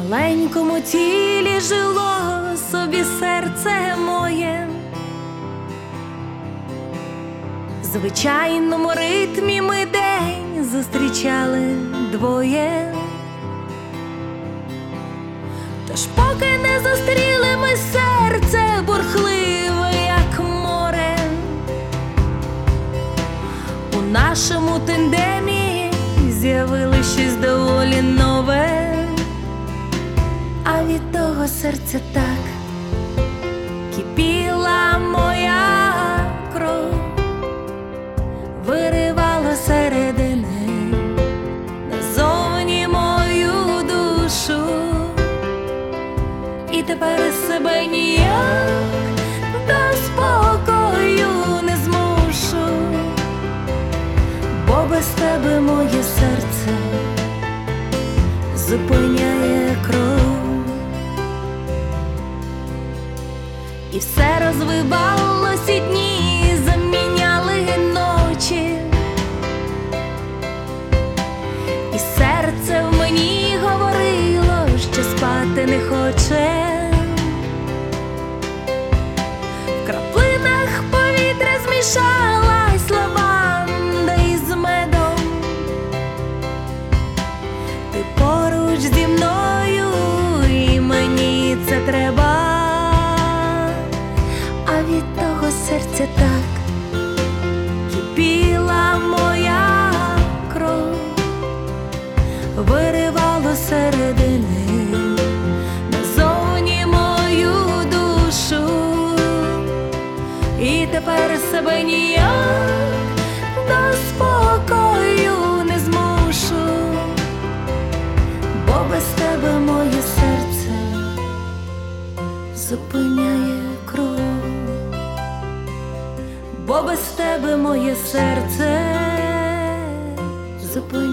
маленькому тілі жило собі серце моє, в звичайному ритмі ми день зустрічали двоє. Тож поки не зустріли ми серце бурхливе, як море, у нашому тандемі з'явилось щось доволі нове. А від того серця так кипіла моя кров, виривала середини назовні мою душу. І тепер себе ніяк до спокою не змушу, бо без тебе моє серце зупиняє кров. І все розвивалось, і дні заміняли ночі, і серце в мені говорило, що спати не хоче. В краплинах повітря змішалась лаванда із медом. Ти поруч зі мною, і мені це треба. А від того серця так кипіла моя кров, виривало середини назовні мою душу. І тепер себе ніяк до спокою не змушу, бо без тебе моє серце зупиняє кров. Бо без тебе моє серце зупиняє